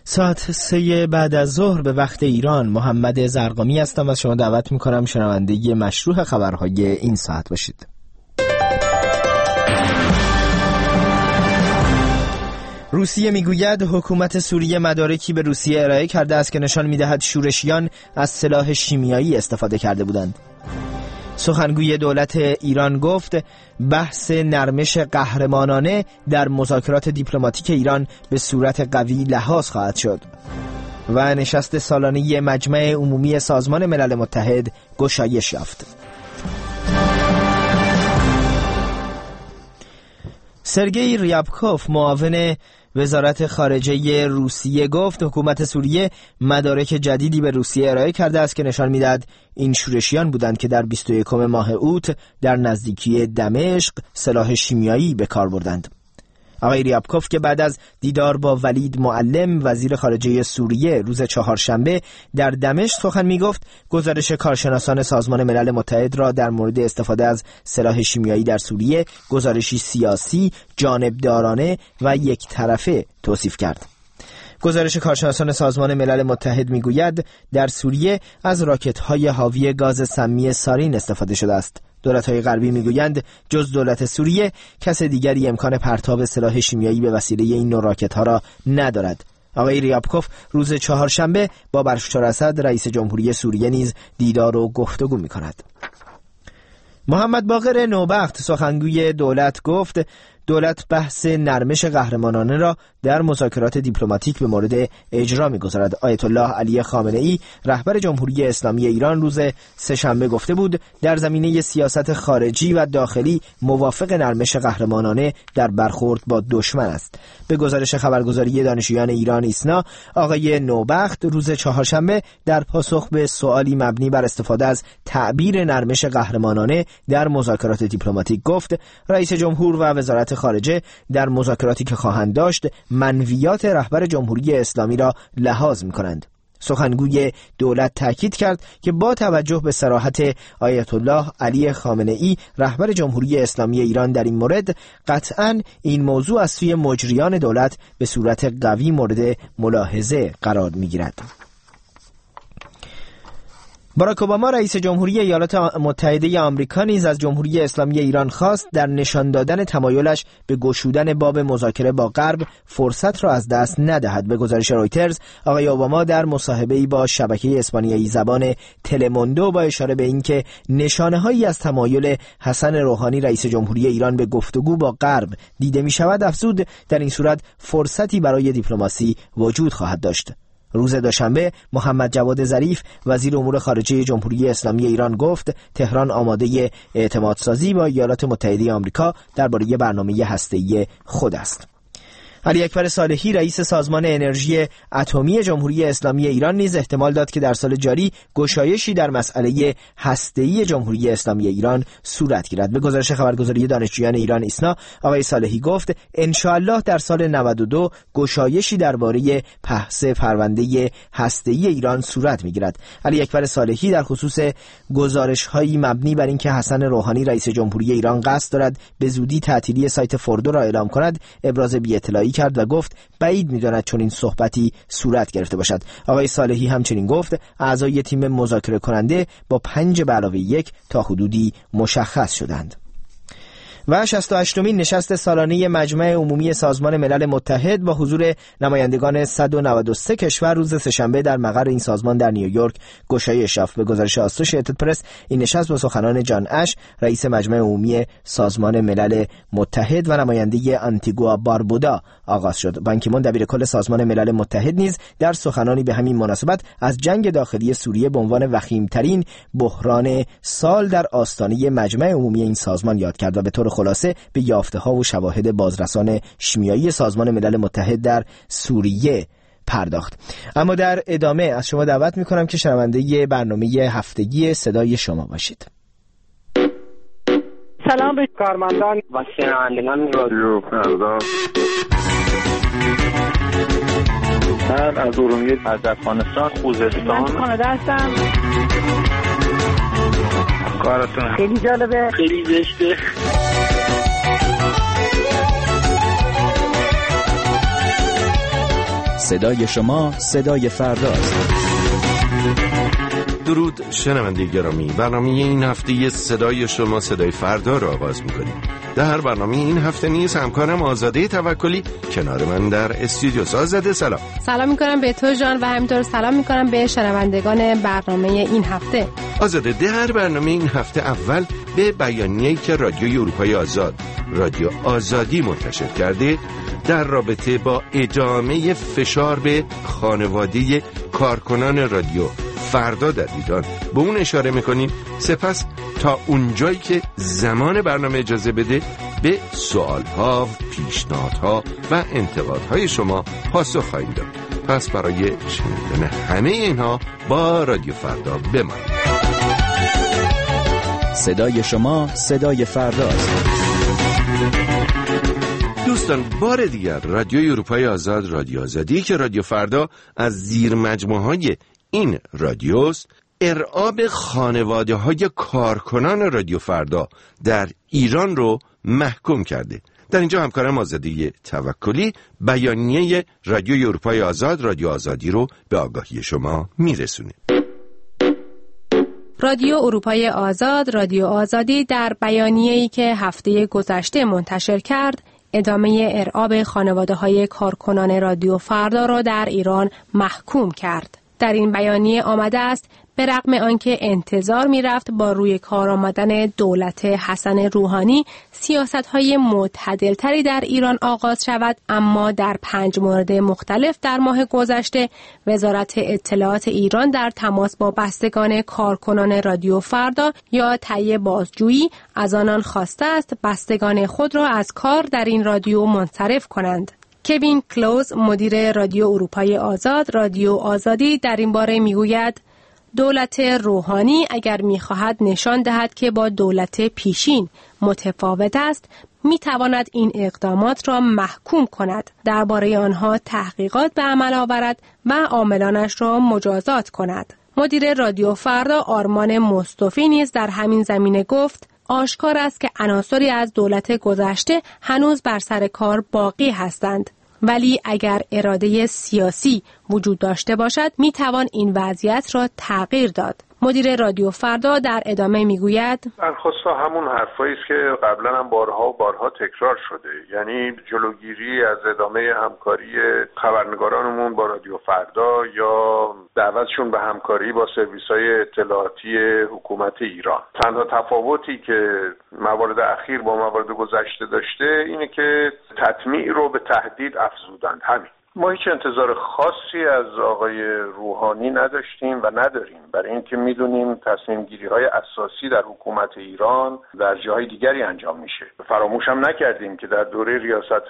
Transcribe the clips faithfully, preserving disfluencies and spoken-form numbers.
ساعت سه بعد از ظهر به وقت ایران. محمد زرقامی هستم و شما دعوت میکنم شنونده مشروع خبرهای این ساعت باشید. روسیه میگوید حکومت سوریه مدارکی به روسیه ارائه کرده است که نشان میدهد شورشیان از سلاح شیمیایی استفاده کرده بودند. سخنگوی دولت ایران گفت بحث نرمش قهرمانانه در مذاکرات دیپلماتیک ایران به صورت قوی لحاظ خواهد شد. و نشست سالانه مجمع عمومی سازمان ملل متحد گشایش یافت. سرگئی ریابکوف معاون وزارت خارجه روسیه گفت حکومت سوریه مدارک جدیدی به روسیه ارائه کرده است که نشان می‌دهد این شورشیان بودند که در بیست و یکم ماه اوت در نزدیکی دمشق سلاح شیمیایی به کار بردند. آقای ریابکوف که بعد از دیدار با ولید معلم وزیر خارجه سوریه روز چهارشنبه در دمشق سخن میگفت، گزارش کارشناسان سازمان ملل متحد را در مورد استفاده از سلاح شیمیایی در سوریه گزارشی سیاسی، جانبدارانه و یک طرفه توصیف کرد. گزارش کارشناسان سازمان ملل متحد میگوید در سوریه از راکت‌های حاوی گاز سمی سارین استفاده شده است. دولت‌های غربی میگویند جز دولت سوریه کس دیگری امکان پرتاب سلاح شیمیایی به وسیله این نوع راکت‌ها را ندارد. آقای ریابکوف روز چهارشنبه با بشار اسد رئیس جمهوری سوریه نیز دیدار و گفتگو می‌کند. محمد باقر نوبخت سخنگوی دولت گفت دولت بحث نرمش قهرمانانه را در مذاکرات دیپلماتیک به مورد اجرا می‌گذارد. آیت الله علی خامنه‌ای رهبر جمهوری اسلامی ایران روز سه‌شنبه گفته بود در زمینه سیاست خارجی و داخلی موافق نرمش قهرمانانه در برخورد با دشمن است. به گزارش خبرگزاری دانشجویان ایران ایسنا، آقای نوبخت روز چهارشنبه در پاسخ به سوالی مبنی بر استفاده از تعبیر نرمش قهرمانانه در مذاکرات دیپلماتیک گفت رئیس جمهور و وزارت خارجه در مذاکراتی که خواهند داشت منویات رهبر جمهوری اسلامی را لحاظ می‌کنند. سخنگوی دولت تاکید کرد که با توجه به صراحت آیت الله علی خامنه‌ای رهبر جمهوری اسلامی ایران در این مورد، قطعاً این موضوع از سوی مجریان دولت به صورت قوی مورد ملاحظه قرار می‌گیرد. باراک اوباما رئیس جمهوری ایالات متحده آمریکا نیز از جمهوری اسلامی ایران خواست در نشان دادن تمایلش به گشودن باب مذاکره با غرب فرصت را از دست ندهد. به گزارش رویترز، آقای اوباما در مصاحبه‌ای با شبکه اسپانیایی زبان تلموندو با اشاره به اینکه نشانه‌هایی از تمایل حسن روحانی رئیس جمهوری ایران به گفتگو با غرب دیده می‌شود افزود در این صورت فرصتی برای دیپلماسی وجود خواهد داشت. روز دوشنبه محمد جواد ظریف وزیر امور خارجه جمهوری اسلامی ایران گفت تهران آماده اعتمادسازی با ایالات متحده آمریکا درباره برنامه هسته‌ای خود است. علی اکبر صالحی رئیس سازمان انرژی اتمی جمهوری اسلامی ایران نیز احتمال داد که در سال جاری گشایشی در مسئله هسته‌ای جمهوری اسلامی ایران صورت گیرد. به گزارش خبرگزاری دانشجویان ایران ایسنا، آقای صالحی گفت ان شاءالله در سال نود و دو گشایشی درباره بحث پرونده هسته‌ای ایران صورت می‌گیرد. علی اکبر صالحی در خصوص گزارش‌هایی مبنی بر اینکه حسن روحانی رئیس جمهوری ایران قصد دارد به زودی تعطیلی سایت فوردو را اعلام کند ابراز بی‌اطلاعی کرد و گفت بعید می‌داند چون این صحبتی صورت گرفته باشد. آقای صالحی همچنین گفت اعضای تیم مذاکره کننده با پنج به علاوه یک تا حدودی مشخص شدند. و شصت و هشتمین نشست سالانه مجمع عمومی سازمان ملل متحد با حضور نمایندگان صد و نود و سه کشور روز سه‌شنبه در مقر این سازمان در نیویورک گشایش یافت. به گزارش آسوشییتد پرس این نشست با سخنان جان اش رئیس مجمع عمومی سازمان ملل متحد و نماینده آنتیگوا باربودا آغاز شد. بان کی مون دبیر کل سازمان ملل متحد نیز در سخنانی به همین مناسبت از جنگ داخلی سوریه به عنوان وخیم‌ترین بحران سال در آستانه مجمع عمومی این سازمان یاد کرد و به طور خلاصه به یافته‌ها و شواهد بازرسان شیمیایی سازمان ملل متحد در سوریه پرداخت. اما در ادامه از شما دعوت می‌کنم که شنونده برنامه هفتگی صدای شما باشید. سلام به کارمندان و شنوندگان رادیو فردا. من از ارومیه، از افغانستان، خوزستان. من کانادا هستم. کارتون خیلی جالبه، خیلی زشته. صدای شما صدای فرداست. درود شنونده گرامی، برنامه این هفته صدای شما صدای فردا را آغاز می‌کنیم. در برنامه این هفته نیز همکارم آزاده توکلی کنار من در استودیو. آزاده سلام. سلام می‌کنم به تو جان و همینطور سلام می‌کنم به شنوندگان برنامه این هفته. آزاده، در برنامه این هفته اول به بیانیه‌ای که رادیوی اروپای آزاد، رادیو آزادی منتشر کرده در رابطه با ادامه فشار به خانواده کارکنان رادیو فردا در ایران به اون اشاره میکنیم. سپس تا اونجایی که زمان برنامه اجازه بده به سوالها، پیشنهادها و انتقادهای شما پاسخ خواهیم داد. پس برای شنیدن همه اینها با رادیو فردا بمانید. صدای شما صدای فرداست. دوستان، بار دیگر رادیوی اروپای آزاد، رادیو آزادی که رادیو فردا از زیر مجموعه‌های این رادیوست، ارعاب خانواده های کارکنان رادیو فردا در ایران رو محکوم کرده. در اینجا همکارم آزاده توکلی بیانیه رادیوی اروپای آزاد، رادیو آزادی رو به آگاهی شما میرسونه. رادیو اروپای آزاد، رادیو آزادی در بیانیه‌ای که هفته گذشته منتشر کرد، ادامه ارعاب خانواده‌های کارکنان رادیو فردا را در ایران محکوم کرد. در این بیانیه آمده است به رغم آنکه انتظار می‌رفت با روی کار آمدن دولت حسن روحانی سیاست‌های معتدل‌تری در ایران آغاز شود، اما در پنج مورد مختلف در ماه گذشته وزارت اطلاعات ایران در تماس با بستگان کارکنان رادیو فردا یا طی بازجویی از آنان خواسته است بستگان خود را از کار در این رادیو منصرف کنند. کوین کلوز، مدیر رادیو اروپای آزاد، رادیو آزادی، در این باره میگوید دولت روحانی اگر میخواهد نشان دهد که با دولت پیشین متفاوت است، میتواند این اقدامات را محکوم کند، درباره آنها تحقیقات به عمل آورد و عاملانش را مجازات کند. مدیر رادیو فردا آرمان مصطفی نیز در همین زمینه گفت آشکار است که عناصری از دولت گذشته هنوز بر سر کار باقی هستند، ولی اگر اراده سیاسی وجود داشته باشد می توان این وضعیت را تغییر داد. مدیر رادیو فردا در ادامه میگوید برخلاف همون حرفایی است که قبلا هم بارها و بارها تکرار شده، یعنی جلوگیری از ادامه همکاری خبرنگارانمون با رادیو فردا یا دعوتشون به همکاری با سرویس‌های اطلاعاتی حکومت ایران. تنها تفاوتی که موارد اخیر با موارد گذشته داشته اینه که تطمیع رو به تهدید افزودند. همین. ما هیچ انتظار خاصی از آقای روحانی نداشتیم و نداریم، برای اینکه میدونیم تصمیم گیری های اساسی در حکومت ایران در جاهای دیگری انجام میشه. فراموش هم نکردیم که در دوره ریاست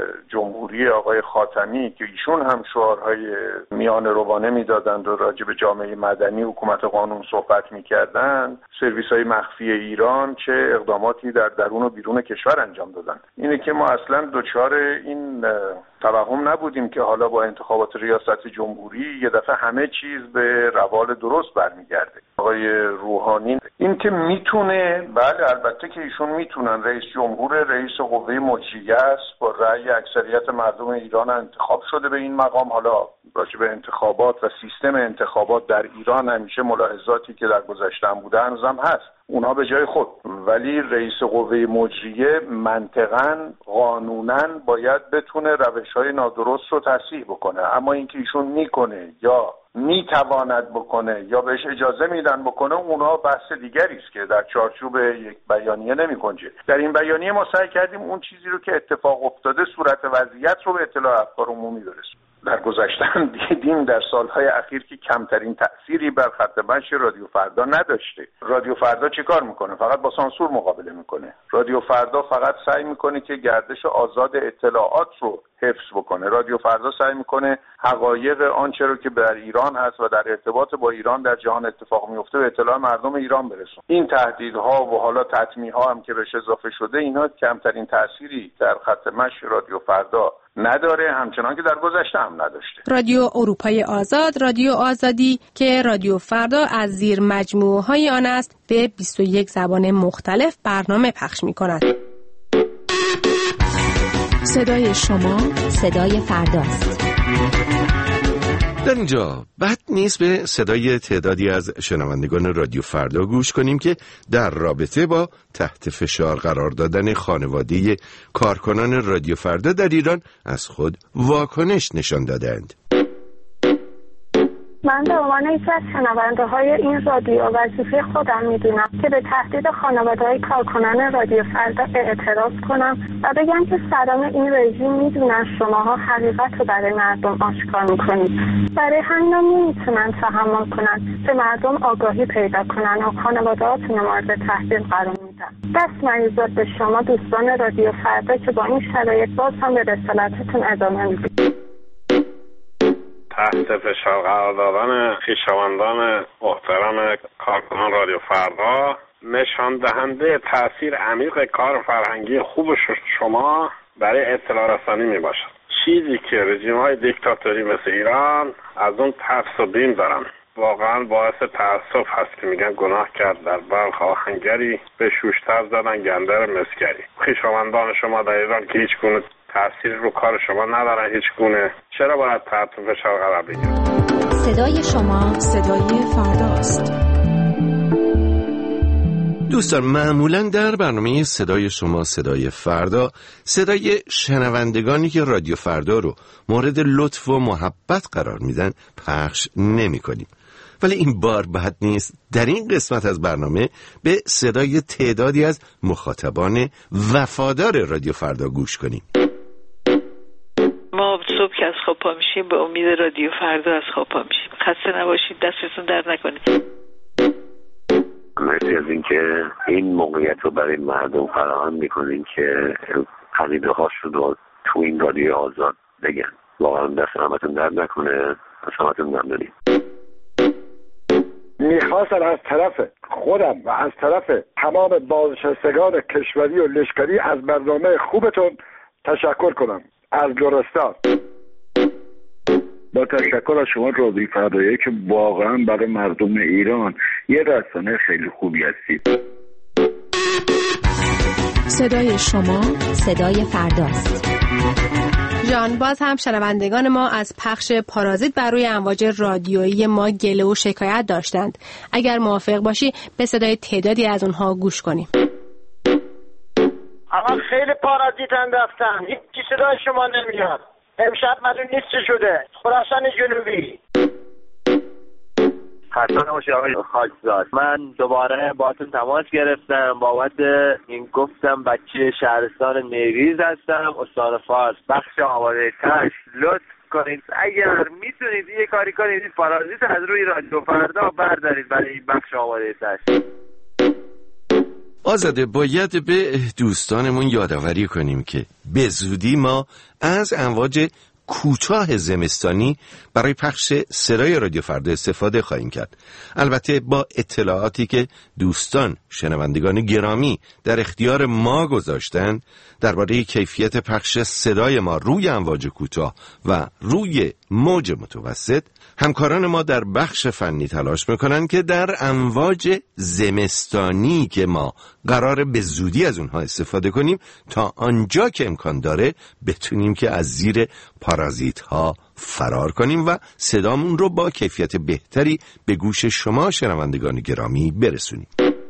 جمهوری آقای خاتمی که ایشون هم شعارهای میان روانه میدادند و راجع به جامعه مدنی حکومت قانون صحبت میکردند، سرویس های مخفی ایران چه اقداماتی در درون و بیرون کشور انجام دادند. اینه که ما اصلا دچار این توهم نبودیم که حالا با انتخابات ریاست جمهوری یه دفعه همه چیز به روال درست برمیگرده. آقای روحانی این که میتونه، بله البته که ایشون میتونن، رئیس جمهور رئیس قوه مجریه است، با رأی اکثریت مردم ایران انتخاب شده به این مقام. حالا راجع به انتخابات و سیستم انتخابات در ایران همیشه ملاحظاتی که در گذشته هم بوده هنوزم هست، اونها به جای خود، ولی رئیس قوه مجریه منطقاً قانوناً باید بتونه روش‌های نادرست رو تصحیح بکنه، اما اینکه ایشون میکنه یا میتواند بکنه یا بهش اجازه میدن بکنه، اونها بحث دیگری است که در چارچوب یک بیانیه نمی‌گنجه. در این بیانیه ما سعی کردیم اون چیزی رو که اتفاق افتاده صورت وضعیت رو به اطلاع افکار عمومی برسونیم. در گذشته هم دیدیم در سالهای اخیر که کمترین تأثیری بر خط مشی رادیو فردا نداشته. رادیو فردا چه کار میکنه؟ فقط با سانسور مقابله میکنه. رادیو فردا فقط سعی میکنه که گردش آزاد اطلاعات رو حفظ بکنه. رادیو فردا سعی میکنه حقایق آنچه رو که در ایران هست و در ارتباط با ایران در جهان اتفاق میفته به اطلاع مردم ایران برسونه. این تهدیدها و حالا تطمیع‌ها هم که بهش اضافه شده، اینا کمترین تأثیری در خط مشی رادیو فردا نداره، همچنان که در گذشته هم نداشته. رادیو اروپای آزاد، رادیو آزادی که رادیو فردا از زیر مجموعه‌های آن است، به بیست و یک زبان مختلف برنامه پخش می‌کند. صدای شما صدای فرداست. در اینجا بد نیست به صدای تعدادی از شنوندگان رادیو فردا گوش کنیم که در رابطه با تحت فشار قرار دادن خانواده کارکنان رادیو فردا در ایران از خود واکنش نشان دادند. من به عنوان یکی از شنونده های این رادیو وظیفه خودم میدونم که به تهدید خانواده های کارکنان رادیو فردا اعتراض کنم و بگم که سران این رژیم میدونن شماها حقیقت رو برای مردم آشکار میکنید. برای همین نمیتونن تحمل کنن به مردم آگاهی پیدا کنن و خانواده هاتون مورد تهدید قرار میدن. دست مریضات به شما دوستان رادیو فردا که با این شرایط باز هم به رسالتتون ادامه میدید. تحت فشار قرار دادن خویشاوندان محترم کارکنان رادیو فردا نشان دهنده تأثیر عمیق کار فرهنگی خوب شما برای اطلاع رسانی می باشد. چیزی که رژیم های دیکتاتوری مثل ایران از اون ترس و بیم دارن. واقعا باعث تأسف هست که میگن گناه کرد در بلخ آهنگری به شوشتر زدن گندر مسگری. خویشاوندان شما در ایران که هیچ گونه تأثیر رو کار شما ندارن، هیچ گونه، چرا باید تحت فشار قرار بگیرن؟ صدای شما صدای فرداست. دوستان، معمولا در برنامه صدای شما صدای فردا صدای شنوندگانی که رادیو فردا رو مورد لطف و محبت قرار میدن پخش نمی کنیم. ولی این بار بد نیست در این قسمت از برنامه به صدای تعدادی از مخاطبان وفادار رادیو فردا گوش کنیم. ما صبح که از خواب پا میشیم به امید رادیو فردا از خواب پا میشیم. خسته نباشید، دستتون درد نکنه. مرسی از اینکه این موقعیت رو برای مردم فراهم میکنین که عقیده هاشون رو تو این رادیو آزاد بگن. واقعا دست همتون درد نکنه، از همتون ممنونیم. میخواستم از طرف خودم و از طرف تمام بازنشستگان کشوری و لشکری از برنامه خوبتون تشکر کنم. از لرستان با تشکر از شما رادیو فردایی که واقعا برای مردم ایران یه رسانه خیلی خوبی هستید. صدای شما صدای فرداست. جان، باز هم شنوندگان ما از پخش پارازیت بر روی امواج رادیویی ما گله و شکایت داشتند. اگر موافق باشی به صدای تعدادی از اونها گوش کنیم. آقا خیلی پارازیت انداختن، هیچی صدای شما نمیاد. امشب معلوم نیست چه شده. خراسان جنوبی. خسته نباشی آقای خاکزاد. من دوباره باهاتون تماس گرفتم بابت این گفتم بچه شهرستان نیریز هستم، استان فارس، بخش آماده تش. لطف کنید اگر میتونید یه کاری کنید این پارازیت از روی رادیو فردا بردارید برای این بخش آماده تش. آزاده، باید به دوستانمون یادآوری کنیم که به زودی ما از امواج کوتاه زمستانی برای پخش صدای رادیو فردا استفاده خواهیم کرد. البته با اطلاعاتی که دوستان شنوندگان گرامی در اختیار ما گذاشتن درباره کیفیت پخش صدای ما روی امواج کوتاه و روی موج متوسط، همکاران ما در بخش فنی تلاش میکنن که در امواج زمستانی که ما قراره به زودی از اونها استفاده کنیم تا آنجا که امکان داره بتونیم که از زیر پارازیت ها فرار کنیم و صدامون رو با کیفیت بهتری به گوش شما شنوندگان گرامی برسونیم.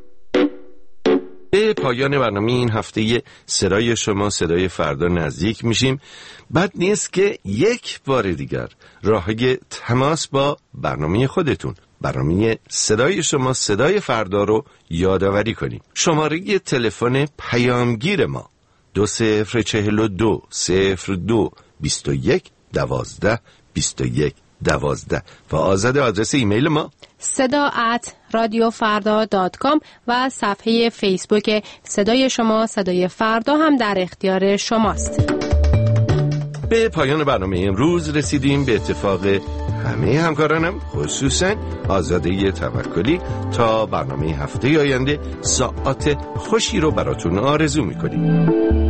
به پایان برنامه این هفته صدای شما صدای فردا نزدیک میشیم. بد نیست که یک بار دیگر راهی تماس با برنامه خودتون، برنامه صدای شما صدای فردا رو یادآوری کنیم. شماره تلفن پیامگیر ما دو صفر چهل و دو صفر دو بیست و یک دوازده بیست و یک دوازده و آزاد آدرس ایمیل ما صدا ات رادیو فردا دات کام و صفحه فیسبوک صدای شما صدای فردا هم در اختیار شماست. به پایان برنامه امروز رسیدیم. به اتفاق همه همکارانم خصوصا آزاده توکلی تا برنامه هفته آینده ساعات خوشی رو براتون آرزو میکنیم.